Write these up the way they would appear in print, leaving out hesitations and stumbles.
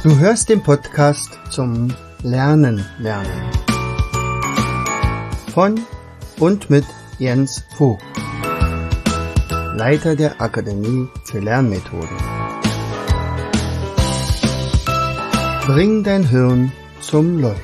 Du hörst den Podcast zum Lernen. Von und mit Jens Vogt, Leiter der Akademie für Lernmethoden. Bring dein Hirn zum Leuchten.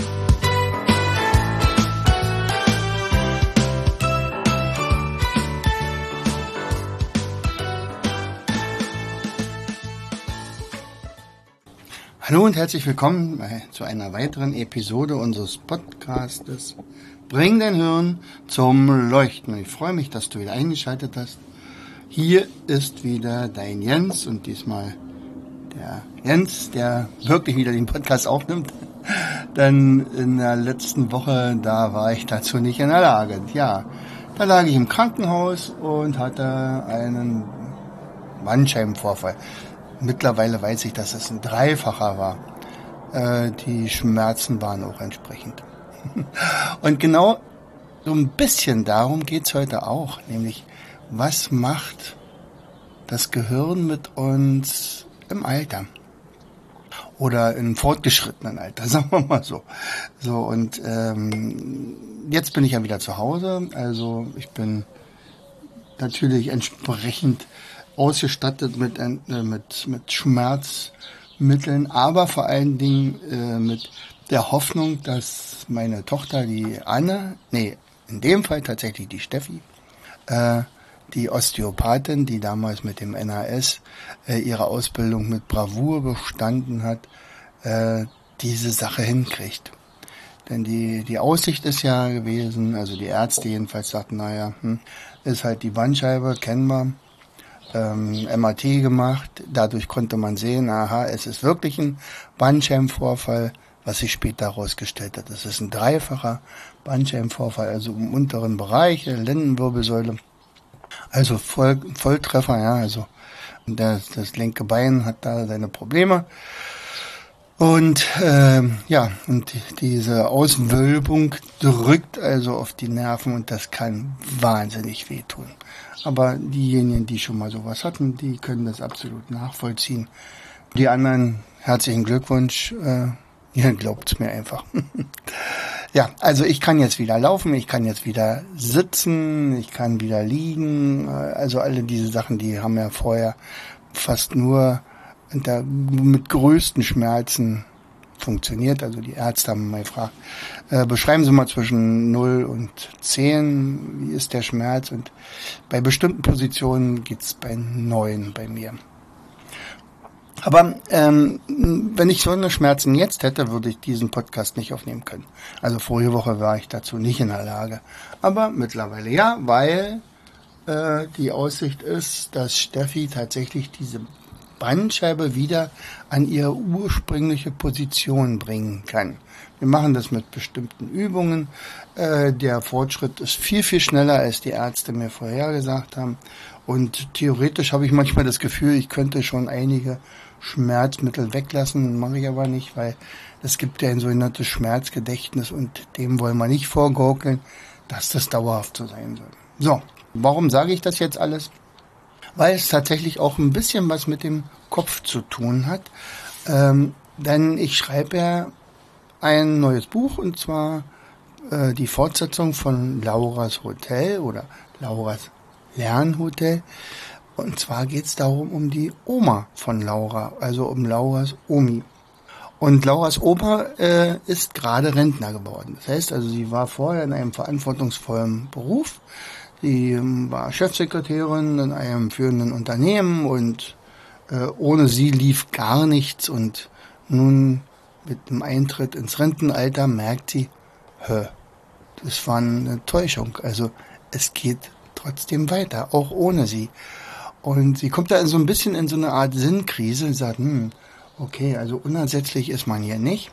Hallo und herzlich willkommen zu einer weiteren Episode unseres Podcastes Bring dein Hirn zum Leuchten. Ich freue mich, dass du wieder eingeschaltet hast. Hier ist wieder dein Jens und diesmal der Jens, der wirklich wieder den Podcast aufnimmt. Denn in der letzten Woche, da war ich dazu nicht in der Lage. Ja, da lag ich im Krankenhaus und hatte einen Bandscheibenvorfall. Mittlerweile weiß ich, dass es ein Dreifacher war. Die Schmerzen waren auch entsprechend. Und genau so ein bisschen darum geht's heute auch. Nämlich, was macht das Gehirn mit uns im Alter? Oder im fortgeschrittenen Alter, sagen wir mal so. So, und jetzt bin ich ja wieder zu Hause. Also ich bin natürlich entsprechend ausgestattet mit Schmerzmitteln, aber vor allen Dingen mit der Hoffnung, dass meine Tochter, die Anne, in dem Fall tatsächlich die Steffi, die Osteopathin, die damals mit dem NAS ihre Ausbildung mit Bravour bestanden hat, diese Sache hinkriegt. Denn die Aussicht ist ja gewesen, also die Ärzte jedenfalls sagten, ist halt die Bandscheibe, kennen wir. MRT gemacht, dadurch konnte man sehen, es ist wirklich ein Bandscheibenvorfall, was sich später herausgestellt hat. Es ist ein dreifacher Bandscheibenvorfall, also im unteren Bereich, der Lendenwirbelsäule, also Volltreffer, also das linke Bein hat da seine Probleme. Und und diese Auswölbung drückt also auf die Nerven und das kann wahnsinnig wehtun. Aber diejenigen, die schon mal sowas hatten, die können das absolut nachvollziehen. Die anderen, herzlichen Glückwunsch, ihr glaubt's mir einfach. Ja, also ich kann jetzt wieder laufen, ich kann jetzt wieder sitzen, ich kann wieder liegen. Also alle diese Sachen, die haben ja vorher fast nur mit größten Schmerzen funktioniert. Also die Ärzte haben mal gefragt, beschreiben Sie mal zwischen 0 und 10, wie ist der Schmerz? Und bei bestimmten Positionen geht's bei 9 bei mir. Aber wenn ich so eine Schmerzen jetzt hätte, würde ich diesen Podcast nicht aufnehmen können. Also vorige Woche war ich dazu nicht in der Lage. Aber mittlerweile ja, weil die Aussicht ist, dass Steffi tatsächlich diese Bandscheibe wieder an ihre ursprüngliche Position bringen kann. Wir machen das mit bestimmten Übungen. Der Fortschritt ist viel, viel schneller, als die Ärzte mir vorher gesagt haben. Und theoretisch habe ich manchmal das Gefühl, ich könnte schon einige Schmerzmittel weglassen, mache ich aber nicht, weil es gibt ja ein sogenanntes Schmerzgedächtnis und dem wollen wir nicht vorgaukeln, dass das dauerhaft so sein soll. So, warum sage ich das jetzt alles? Weil es tatsächlich auch ein bisschen was mit dem Kopf zu tun hat. Denn ich schreibe ja ein neues Buch, und zwar die Fortsetzung von Lauras Hotel oder Lauras Lernhotel. Und zwar geht es darum, um die Oma von Laura, also um Lauras Omi. Und Lauras Opa ist gerade Rentner geworden. Das heißt also, sie war vorher in einem verantwortungsvollen Beruf. Sie war Chefsekretärin in einem führenden Unternehmen und ohne sie lief gar nichts. Und nun mit dem Eintritt ins Rentenalter merkt sie, das war eine Täuschung. Also es geht trotzdem weiter, auch ohne sie. Und sie kommt da so ein bisschen in so eine Art Sinnkrise und sagt, okay, also unersetzlich ist man hier nicht.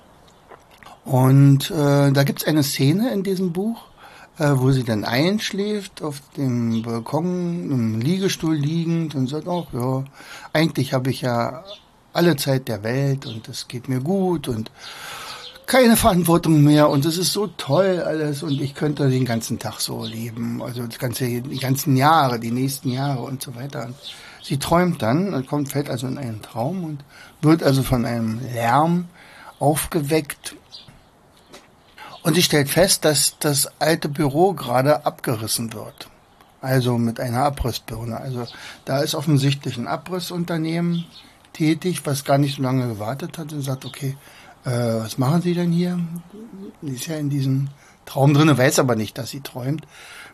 Und da gibt's eine Szene in diesem Buch, wo sie dann einschläft, auf dem Balkon, im Liegestuhl liegend und sagt, eigentlich habe ich ja alle Zeit der Welt und es geht mir gut und keine Verantwortung mehr und es ist so toll alles und ich könnte den ganzen Tag so leben, also die ganzen Jahre, die nächsten Jahre und so weiter. Und sie träumt dann, fällt also in einen Traum und wird also von einem Lärm aufgeweckt. Und sie stellt fest, dass das alte Büro gerade abgerissen wird. Also mit einer Abrissbirne. Also da ist offensichtlich ein Abrissunternehmen tätig, was gar nicht so lange gewartet hat und sagt, okay, was machen Sie denn hier? Sie ist ja in diesem Traum drin, weiß aber nicht, dass sie träumt.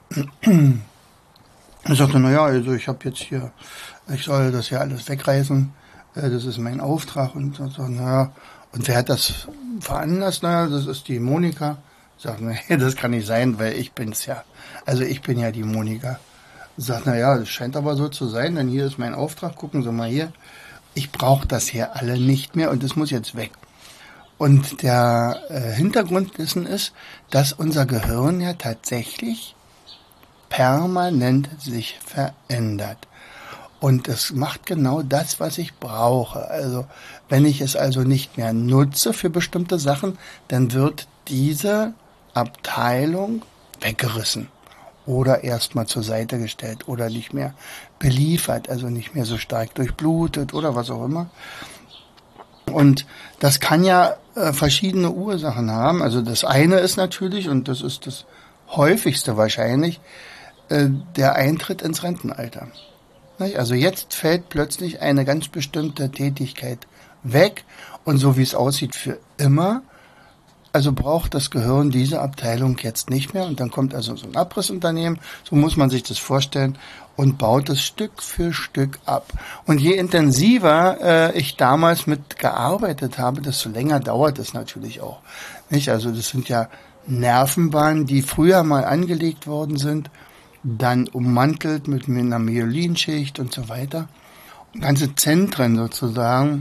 Er sagte, naja, also ich habe jetzt hier, ich soll das hier alles wegreißen, das ist mein Auftrag. Und so, naja, und wer hat das veranlasst? Naja, das ist die Monika. Sagt, nee, das kann nicht sein, weil ich bin's ja. Also ich bin ja die Monika. Sagt, naja, das scheint aber so zu sein, denn hier ist mein Auftrag, gucken Sie mal hier. Ich brauche das hier alle nicht mehr und das muss jetzt weg. Und der Hintergrund dessen ist, dass unser Gehirn ja tatsächlich permanent sich verändert. Und es macht genau das, was ich brauche. Also wenn ich es also nicht mehr nutze für bestimmte Sachen, dann wird diese Abteilung weggerissen oder erstmal zur Seite gestellt oder nicht mehr beliefert, also nicht mehr so stark durchblutet oder was auch immer. Und das kann ja verschiedene Ursachen haben. Also das eine ist natürlich, und das ist das häufigste wahrscheinlich, der Eintritt ins Rentenalter. Also jetzt fällt plötzlich eine ganz bestimmte Tätigkeit weg und so wie es aussieht für immer. Also braucht das Gehirn diese Abteilung jetzt nicht mehr und dann kommt also so ein Abrissunternehmen, so muss man sich das vorstellen, und baut es Stück für Stück ab. Und je intensiver ich damals mit gearbeitet habe, desto länger dauert es natürlich auch. Nicht? Also das sind ja Nervenbahnen, die früher mal angelegt worden sind, dann ummantelt mit einer Myelinschicht und so weiter. Und ganze Zentren sozusagen,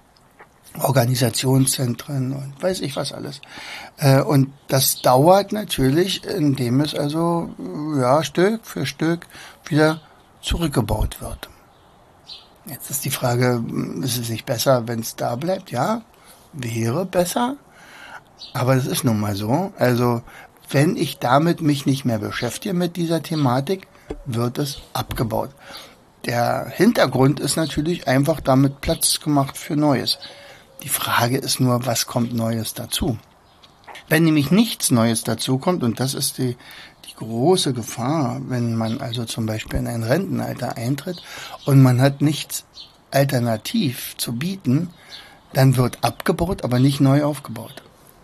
Organisationszentren und weiß ich was alles. Und das dauert natürlich, indem es also Stück für Stück wieder zurückgebaut wird. Jetzt ist die Frage, ist es nicht besser, wenn es da bleibt? Ja, wäre besser, aber es ist nun mal so. Also wenn ich damit mich nicht mehr beschäftige mit dieser Thematik, wird es abgebaut. Der Hintergrund ist natürlich einfach damit Platz gemacht für Neues. Die Frage ist nur, was kommt Neues dazu? Wenn nämlich nichts Neues dazu kommt, und das ist die große Gefahr, wenn man also zum Beispiel in ein Rentenalter eintritt und man hat nichts alternativ zu bieten, dann wird abgebaut, aber nicht neu aufgebaut.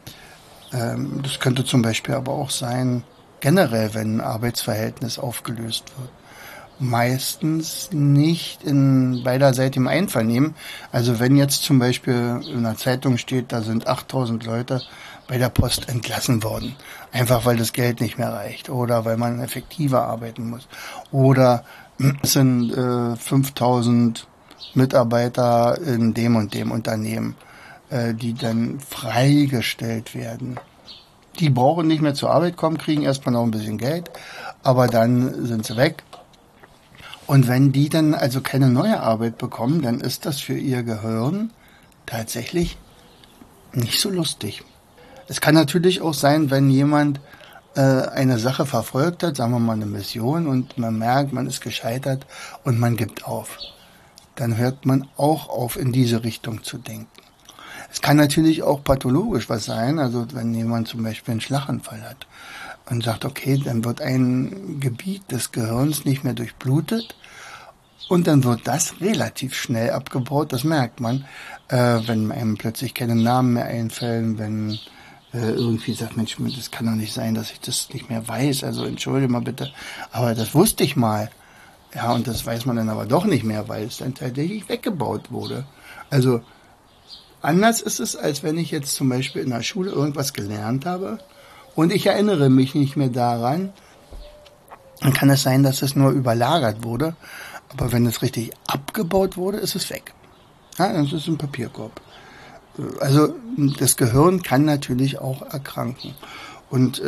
Das könnte zum Beispiel aber auch sein, generell, wenn ein Arbeitsverhältnis aufgelöst wird. Meistens nicht in beiderseitigem Einvernehmen. Also wenn jetzt zum Beispiel in einer Zeitung steht, da sind 8000 Leute bei der Post entlassen worden. Einfach weil das Geld nicht mehr reicht oder weil man effektiver arbeiten muss. Oder es sind 5000 Mitarbeiter in dem und dem Unternehmen, die dann freigestellt werden. Die brauchen nicht mehr zur Arbeit kommen, kriegen erstmal noch ein bisschen Geld, aber dann sind sie weg. Und wenn die dann also keine neue Arbeit bekommen, dann ist das für ihr Gehirn tatsächlich nicht so lustig. Es kann natürlich auch sein, wenn jemand eine Sache verfolgt hat, sagen wir mal eine Mission, und man merkt, man ist gescheitert und man gibt auf. Dann hört man auch auf, in diese Richtung zu denken. Es kann natürlich auch pathologisch was sein, also wenn jemand zum Beispiel einen Schlaganfall hat und sagt, okay, dann wird ein Gebiet des Gehirns nicht mehr durchblutet und dann wird das relativ schnell abgebaut, das merkt man, wenn einem plötzlich keine Namen mehr einfällen, wenn irgendwie sagt, Mensch, das kann doch nicht sein, dass ich das nicht mehr weiß, also entschuldige mal bitte, aber das wusste ich mal. Ja, und das weiß man dann aber doch nicht mehr, weil es dann tatsächlich weggebaut wurde. Also anders ist es, als wenn ich jetzt zum Beispiel in der Schule irgendwas gelernt habe und ich erinnere mich nicht mehr daran, dann kann es sein, dass es nur überlagert wurde, aber wenn es richtig abgebaut wurde, ist es weg. Ja, das ist ein Papierkorb. Also das Gehirn kann natürlich auch erkranken. Und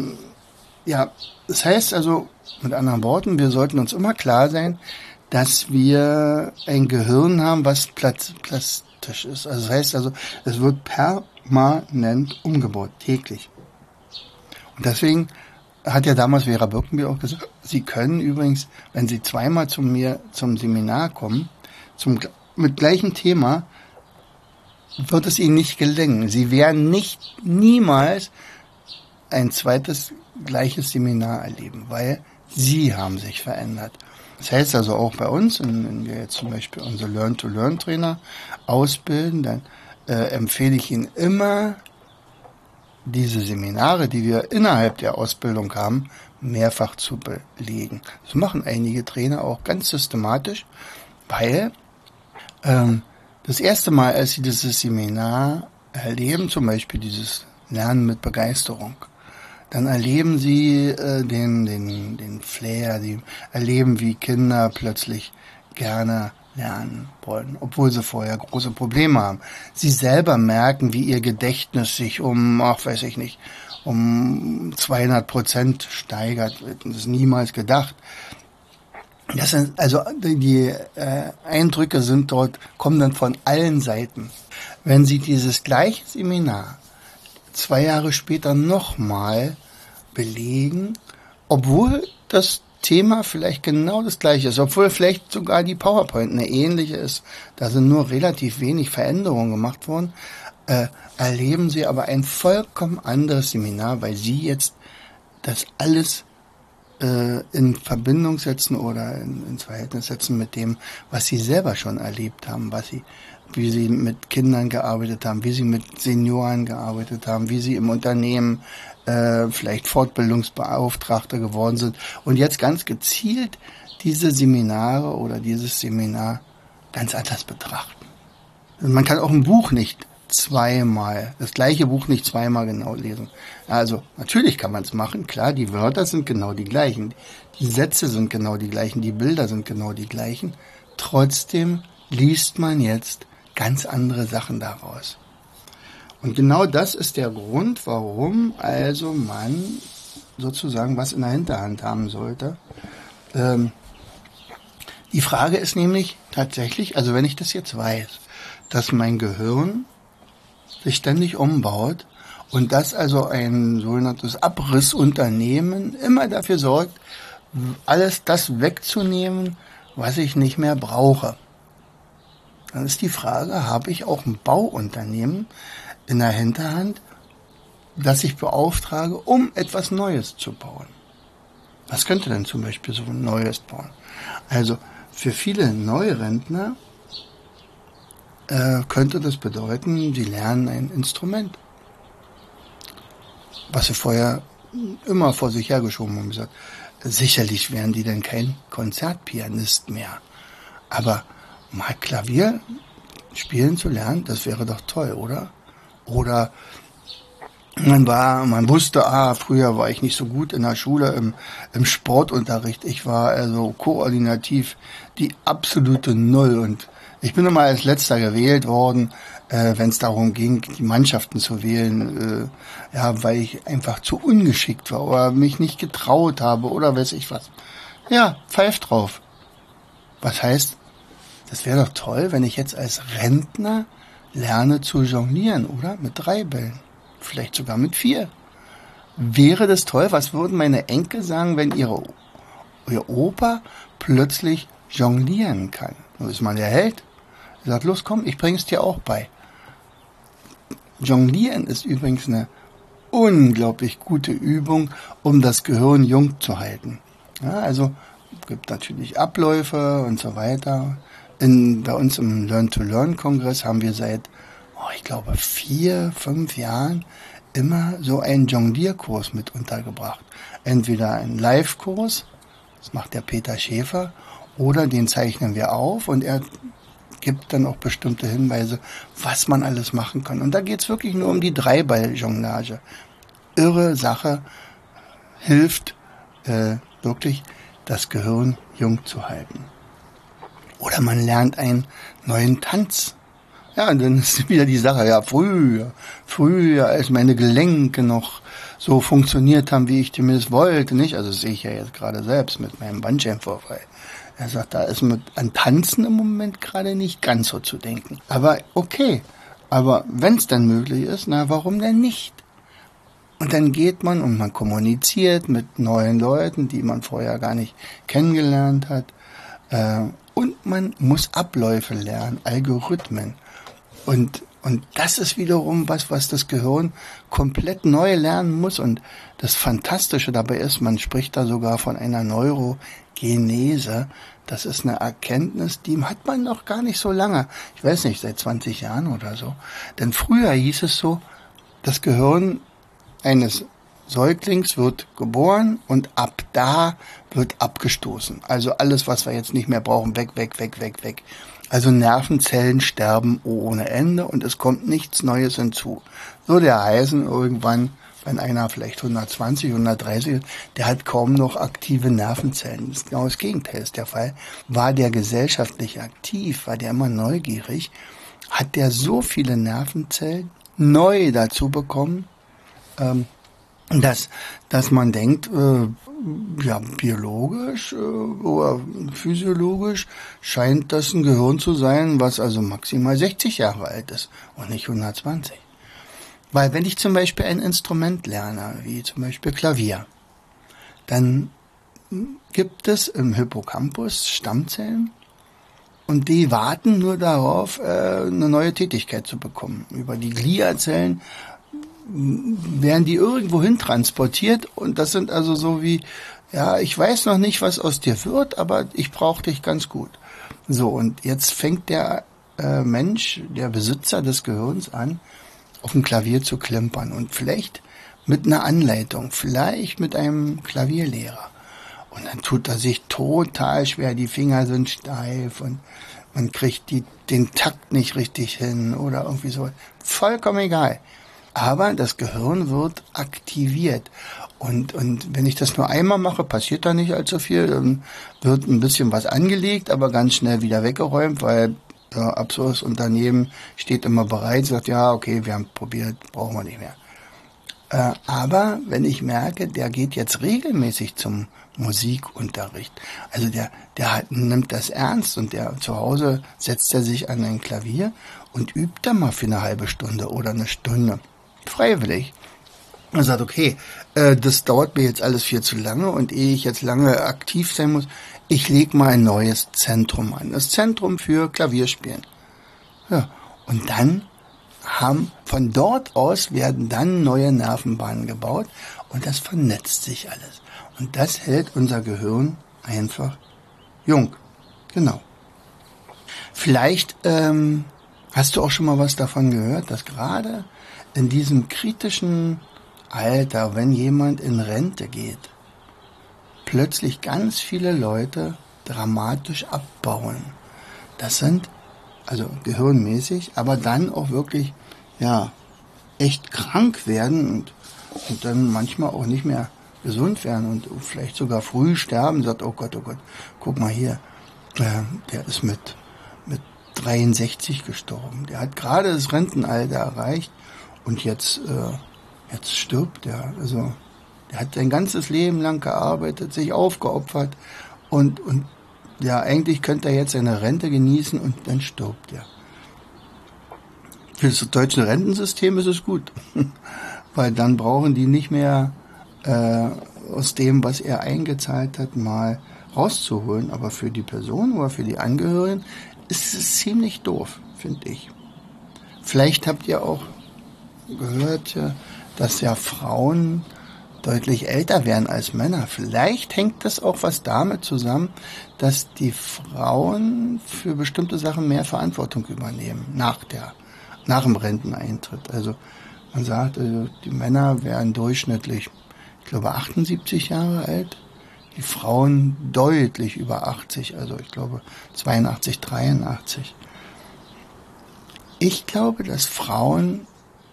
das heißt also, mit anderen Worten, wir sollten uns immer klar sein, dass wir ein Gehirn haben, was statisch ist. Also das heißt also, es wird permanent umgebaut, täglich. Und deswegen hat ja damals Vera Birkenbier auch gesagt, Sie können übrigens, wenn Sie zweimal zu mir zum Seminar kommen, mit gleichem Thema, wird es Ihnen nicht gelingen. Sie werden niemals ein zweites gleiches Seminar erleben, weil Sie haben sich verändert. Das heißt also auch bei uns, wenn wir jetzt zum Beispiel unsere Learn-to-Learn-Trainer ausbilden, dann empfehle ich Ihnen immer, diese Seminare, die wir innerhalb der Ausbildung haben, mehrfach zu belegen. Das machen einige Trainer auch ganz systematisch, weil das erste Mal, als sie dieses Seminar erleben, zum Beispiel dieses Lernen mit Begeisterung, dann erleben sie den Flair, sie erleben, wie Kinder plötzlich gerne lernen wollen, obwohl sie vorher große Probleme haben. Sie selber merken, wie ihr Gedächtnis sich um 200% steigert. Das ist niemals gedacht. Das sind, also die Eindrücke kommen dann von allen Seiten. Wenn Sie dieses gleiche Seminar 2 Jahre später nochmal belegen, obwohl das Thema vielleicht genau das gleiche ist, obwohl vielleicht sogar die PowerPoint eine ähnliche ist, da sind nur relativ wenig Veränderungen gemacht worden, erleben Sie aber ein vollkommen anderes Seminar, weil Sie jetzt das alles in Verbindung setzen oder ins Verhältnis setzen mit dem, was Sie selber schon erlebt haben, wie Sie mit Kindern gearbeitet haben, wie Sie mit Senioren gearbeitet haben, wie Sie im Unternehmen vielleicht Fortbildungsbeauftragte geworden sind und jetzt ganz gezielt diese Seminare oder dieses Seminar ganz anders betrachten. Man kann auch ein Buch das gleiche Buch nicht zweimal genau lesen. Also natürlich kann man es machen, klar, die Wörter sind genau die gleichen, die Sätze sind genau die gleichen, die Bilder sind genau die gleichen. Trotzdem liest man jetzt ganz andere Sachen daraus. Und genau das ist der Grund, warum also man sozusagen was in der Hinterhand haben sollte. Die Frage ist nämlich tatsächlich, also wenn ich das jetzt weiß, dass mein Gehirn sich ständig umbaut und dass also ein sogenanntes Abrissunternehmen immer dafür sorgt, alles das wegzunehmen, was ich nicht mehr brauche. Dann ist die Frage, habe ich auch ein Bauunternehmen in der Hinterhand, das ich beauftrage, um etwas Neues zu bauen? Was könnte denn zum Beispiel so ein Neues bauen? Also für viele Neurentner könnte das bedeuten, sie lernen ein Instrument, was sie vorher immer vor sich hergeschoben haben und gesagt, sicherlich wären die denn kein Konzertpianist mehr. Aber mal Klavier spielen zu lernen, das wäre doch toll, oder? Oder man wusste, früher war ich nicht so gut in der Schule, im Sportunterricht. Ich war also koordinativ die absolute Null und ich bin immer als Letzter gewählt worden, wenn es darum ging, die Mannschaften zu wählen, weil ich einfach zu ungeschickt war oder mich nicht getraut habe oder weiß ich was. Ja, pfeif drauf. Was heißt, das wäre doch toll, wenn ich jetzt als Rentner lerne zu jonglieren, oder? Mit 3 Bällen. Vielleicht sogar mit 4. Wäre das toll? Was würden meine Enkel sagen, wenn ihr Opa plötzlich jonglieren kann? Das ist mal der Held. Er sagt, los komm, ich bring's dir auch bei. Jonglieren ist übrigens eine unglaublich gute Übung, um das Gehirn jung zu halten. Ja, also es gibt natürlich Abläufe und so weiter. Bei uns im Learn-to-Learn-Kongress haben wir seit, ich glaube, 4-5 Jahren immer so einen Jonglierkurs mit untergebracht. Entweder einen Live-Kurs, das macht der Peter Schäfer, oder den zeichnen wir auf und er gibt dann auch bestimmte Hinweise, was man alles machen kann. Und da geht's wirklich nur um die 3-Ball-Jonglage. Irre Sache, hilft wirklich, das Gehirn jung zu halten. Oder man lernt einen neuen Tanz. Ja, und dann ist wieder die Sache, ja, früher, als meine Gelenke noch so funktioniert haben, wie ich zumindest wollte, nicht? Also das sehe ich ja jetzt gerade selbst mit meinem Bandscheibenvorfall. Er sagt, da ist an Tanzen im Moment gerade nicht ganz so zu denken. Aber okay, aber wenn es dann möglich ist, na, warum denn nicht? Und dann geht man und man kommuniziert mit neuen Leuten, die man vorher gar nicht kennengelernt hat. Und man muss Abläufe lernen, Algorithmen. Und das ist wiederum was das Gehirn komplett neu lernen muss. Und das Fantastische dabei ist, man spricht da sogar von einer Neurogenese. Das ist eine Erkenntnis, die hat man noch gar nicht so lange. Ich weiß nicht, seit 20 Jahren oder so. Denn früher hieß es so, das Gehirn eines Säuglings wird geboren und ab da wird abgestoßen. Also alles, was wir jetzt nicht mehr brauchen, weg. Also Nervenzellen sterben ohne Ende und es kommt nichts Neues hinzu. So der heißen irgendwann, wenn einer vielleicht 120, 130 ist, der hat kaum noch aktive Nervenzellen. Das ist genau das Gegenteil ist der Fall. War der gesellschaftlich aktiv, war der immer neugierig, hat der so viele Nervenzellen neu dazu bekommen, dass man denkt, ja, biologisch oder physiologisch scheint das ein Gehirn zu sein, was also maximal 60 Jahre alt ist und nicht 120. Weil wenn ich zum Beispiel ein Instrument lerne, wie zum Beispiel Klavier, dann gibt es im Hippocampus Stammzellen und die warten nur darauf, eine neue Tätigkeit zu bekommen. Über die Gliazellen werden die irgendwo hin transportiert und das sind also so wie, ja, ich weiß noch nicht, was aus dir wird, aber ich brauche dich ganz gut. So, und jetzt fängt der Mensch, der Besitzer des Gehirns an, auf dem Klavier zu klimpern und vielleicht mit einer Anleitung, vielleicht mit einem Klavierlehrer. Und dann tut er sich total schwer, die Finger sind steif und man kriegt den Takt nicht richtig hin oder irgendwie so. Vollkommen egal. Aber das Gehirn wird aktiviert. Und wenn ich das nur einmal mache, passiert da nicht allzu viel. Dann wird ein bisschen was angelegt, aber ganz schnell wieder weggeräumt, weil absurdes Unternehmen steht immer bereit, sagt, ja, okay, wir haben probiert, brauchen wir nicht mehr. Aber wenn ich merke, der geht jetzt regelmäßig zum Musikunterricht, also der nimmt das ernst und der zu Hause setzt er sich an ein Klavier und übt da mal für eine halbe Stunde oder eine Stunde. Freiwillig. Und sagt, okay, das dauert mir jetzt alles viel zu lange und ehe ich jetzt lange aktiv sein muss, ich lege mal ein neues Zentrum an. Das Zentrum für Klavierspielen. Ja, und dann von dort aus werden dann neue Nervenbahnen gebaut und das vernetzt sich alles. Und das hält unser Gehirn einfach jung. Genau. Vielleicht hast du auch schon mal was davon gehört, dass gerade in diesem kritischen Alter, wenn jemand in Rente geht, plötzlich ganz viele Leute dramatisch abbauen. Das sind, also gehirnmäßig, aber dann auch wirklich, ja, echt krank werden und dann manchmal auch nicht mehr gesund werden und vielleicht sogar früh sterben, sagt, oh Gott, guck mal hier, der ist mit 63 gestorben. Der hat gerade das Rentenalter erreicht und jetzt stirbt er. Also der hat sein ganzes Leben lang gearbeitet, sich aufgeopfert und ja, eigentlich könnte er jetzt seine Rente genießen und dann stirbt er. Für das deutsche Rentensystem ist es gut, weil dann brauchen die nicht mehr aus dem, was er eingezahlt hat, mal rauszuholen. Aber für die Person oder für die Angehörigen ist es ziemlich doof, finde ich. Vielleicht habt ihr auch gehört, dass ja Frauen deutlich älter werden als Männer. Vielleicht hängt das auch was damit zusammen, dass die Frauen für bestimmte Sachen mehr Verantwortung übernehmen nach dem Renteneintritt. Also man sagt, die Männer werden durchschnittlich, ich glaube, 78 Jahre alt. Die Frauen deutlich über 80, also ich glaube 82, 83. Ich glaube, dass Frauen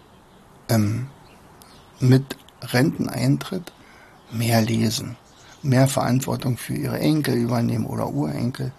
mit Renteneintritt mehr lesen, mehr Verantwortung für ihre Enkel übernehmen oder Urenkel.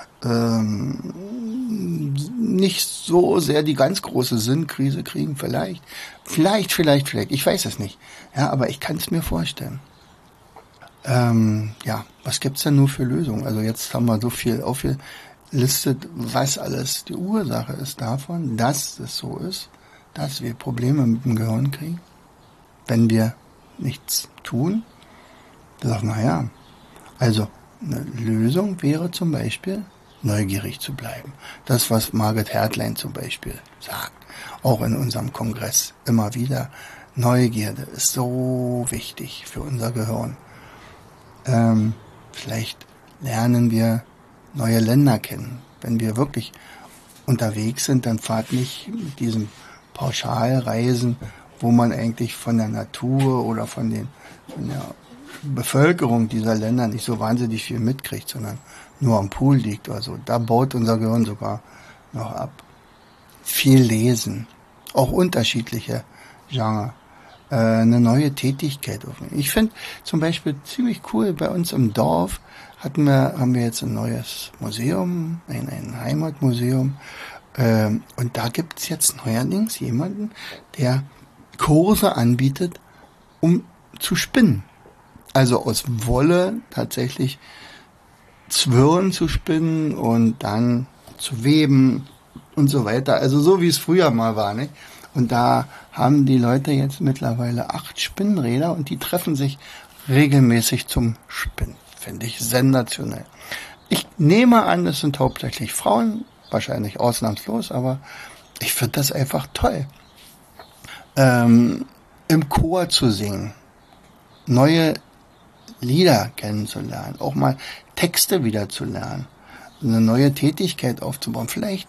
Nicht so sehr die ganz große Sinnkrise kriegen, vielleicht, ich weiß es nicht. Ja, aber ich kann es mir vorstellen. Ja, was gibt's denn nur für Lösungen? Also jetzt haben wir so viel aufgelistet, was alles die Ursache ist davon, dass es so ist, dass wir Probleme mit dem Gehirn kriegen, wenn wir nichts tun. Da sagt man, ja, also eine Lösung wäre zum Beispiel, neugierig zu bleiben. Das, was Margaret Hertlein zum Beispiel sagt, auch in unserem Kongress immer wieder. Neugierde ist so wichtig für unser Gehirn. Vielleicht lernen wir neue Länder kennen. Wenn wir wirklich unterwegs sind, dann fahrt nicht mit diesen Pauschalreisen, wo man eigentlich von der Natur oder von der Bevölkerung dieser Länder nicht so wahnsinnig viel mitkriegt, sondern nur am Pool liegt oder so. Da baut unser Gehirn sogar noch ab. Viel lesen, auch unterschiedliche Genre, eine neue Tätigkeit aufnehmen. Ich finde zum Beispiel ziemlich cool, bei uns im Dorf haben wir jetzt ein neues Museum, ein Heimatmuseum, und da gibt es jetzt neuerdings jemanden, der Kurse anbietet, um zu spinnen. Also aus Wolle tatsächlich Zwirn zu spinnen und dann zu weben und so weiter. Also so wie es früher mal war, nicht? Und da haben die Leute jetzt mittlerweile 8 Spinnräder und die treffen sich regelmäßig zum Spinnen. Finde ich sensationell. Ich nehme an, es sind hauptsächlich Frauen, wahrscheinlich ausnahmslos, aber ich finde das einfach toll. Im Chor zu singen, neue Lieder kennenzulernen, auch mal Texte wieder zu lernen, eine neue Tätigkeit aufzubauen, vielleicht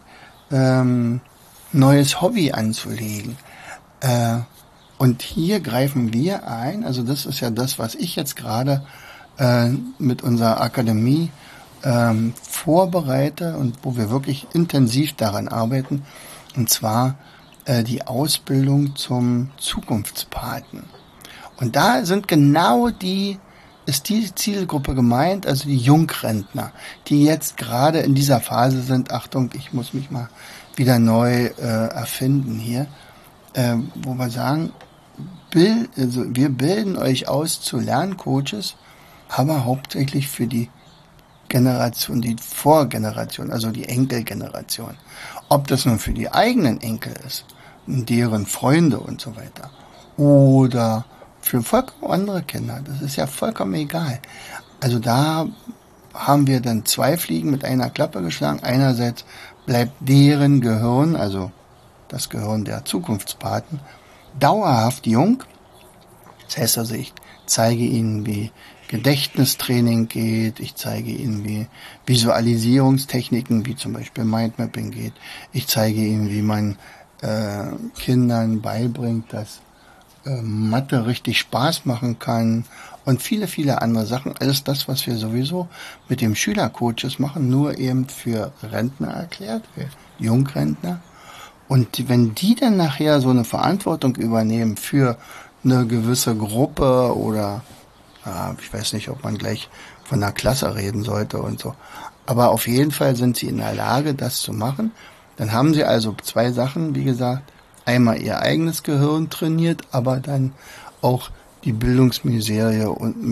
neues Hobby anzulegen. Und hier greifen wir ein, also das ist ja das, was ich jetzt gerade mit unserer Akademie vorbereite und wo wir wirklich intensiv daran arbeiten, und zwar die Ausbildung zum Zukunftspaten. Und da sind genau ist die Zielgruppe gemeint, also die Jungrentner, die jetzt gerade in dieser Phase sind, Achtung, ich muss mich mal wieder neu erfinden hier, wo wir sagen, wir bilden euch aus zu Lerncoaches, aber hauptsächlich für die Generation, die Vorgeneration, also die Enkelgeneration. Ob das nun für die eigenen Enkel ist, deren Freunde und so weiter, oder für vollkommen andere Kinder, das ist ja vollkommen egal. Also da haben wir dann 2 Fliegen mit einer Klappe geschlagen. Einerseits bleibt deren Gehirn, also das Gehirn der Zukunftspaten, dauerhaft jung. Das heißt also, ich zeige ihnen, wie Gedächtnistraining geht, ich zeige ihnen, wie Visualisierungstechniken, wie zum Beispiel Mindmapping geht. Ich zeige ihnen, wie man Kindern beibringt, dass Mathe richtig Spaß machen kann und viele, viele andere Sachen. Alles das, was wir sowieso mit dem Schülercoaches machen, nur eben für Rentner erklärt, für Jungrentner. Und wenn die dann nachher so eine Verantwortung übernehmen für eine gewisse Gruppe oder ich weiß nicht, ob man gleich von einer Klasse reden sollte und so. Aber auf jeden Fall sind sie in der Lage, das zu machen. Dann haben sie also 2 Sachen, wie gesagt. Einmal ihr eigenes Gehirn trainiert, aber dann auch die Bildungsmisere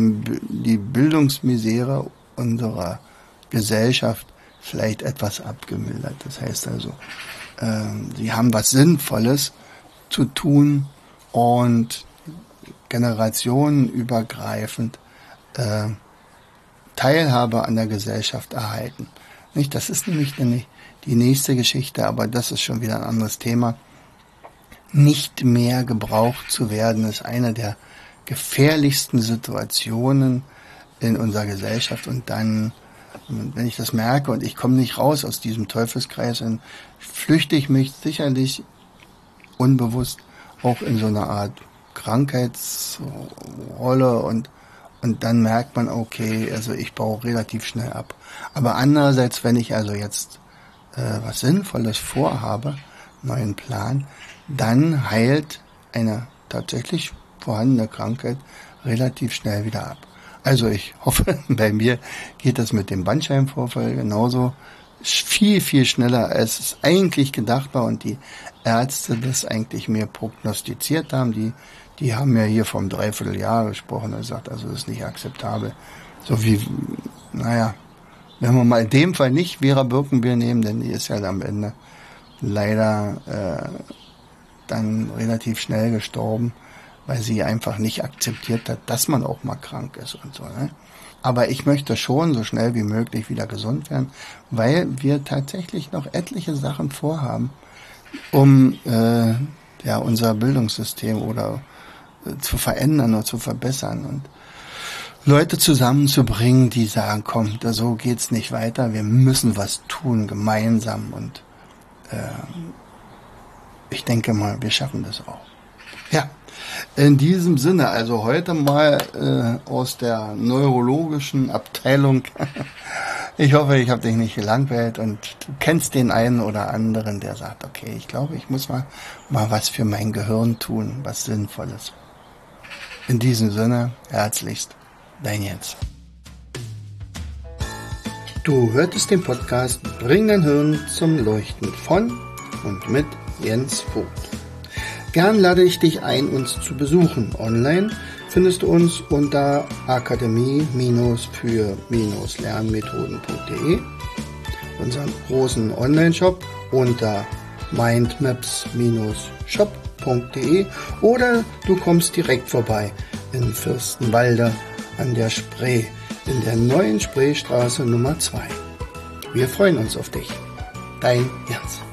unserer Gesellschaft vielleicht etwas abgemildert. Das heißt also, sie haben was Sinnvolles zu tun und generationenübergreifend Teilhabe an der Gesellschaft erhalten. Nicht? Das ist nämlich die nächste Geschichte, aber das ist schon wieder ein anderes Thema. Nicht mehr gebraucht zu werden, ist eine der gefährlichsten Situationen in unserer Gesellschaft. Und dann, wenn ich das merke und ich komme nicht raus aus diesem Teufelskreis, dann flüchte ich mich sicherlich unbewusst auch in so eine Art Krankheitsrolle und dann merkt man, okay, also ich baue relativ schnell ab. Aber andererseits, wenn ich also jetzt was Sinnvolles vorhabe, neuen Plan, dann heilt eine tatsächlich vorhandene Krankheit relativ schnell wieder ab. Also ich hoffe, bei mir geht das mit dem Bandscheibenvorfall genauso viel, viel schneller, als es eigentlich gedacht war und die Ärzte das eigentlich mir prognostiziert haben. Die die haben ja hier vom Dreivierteljahr gesprochen. Er sagt, also das ist nicht akzeptabel. So wie, naja, wenn wir mal in dem Fall nicht Vera Birkenbier nehmen, denn die ist ja am Ende leider dann relativ schnell gestorben, weil sie einfach nicht akzeptiert hat, dass man auch mal krank ist und so. Ne? Aber ich möchte schon so schnell wie möglich wieder gesund werden, weil wir tatsächlich noch etliche Sachen vorhaben, um unser Bildungssystem oder zu verändern oder zu verbessern und Leute zusammenzubringen, die sagen, komm, so geht's nicht weiter, wir müssen was tun, gemeinsam und ich denke mal, wir schaffen das auch. Ja, in diesem Sinne, also heute mal aus der neurologischen Abteilung. Ich hoffe, ich habe dich nicht gelangweilt und du kennst den einen oder anderen, der sagt, okay, ich glaube, ich muss mal was für mein Gehirn tun, was Sinnvolles. In diesem Sinne, herzlichst, dein Jens. Du hörtest den Podcast Bring dein Hirn zum Leuchten von und mit Jens Vogt. Gern lade ich dich ein, uns zu besuchen. Online findest du uns unter akademie-für-lernmethoden.de, unseren großen Online-Shop unter mindmaps-shop.de oder du kommst direkt vorbei in Fürstenwalde an der Spree, in der neuen Spreestraße Nummer 2. Wir freuen uns auf dich. Dein Jens.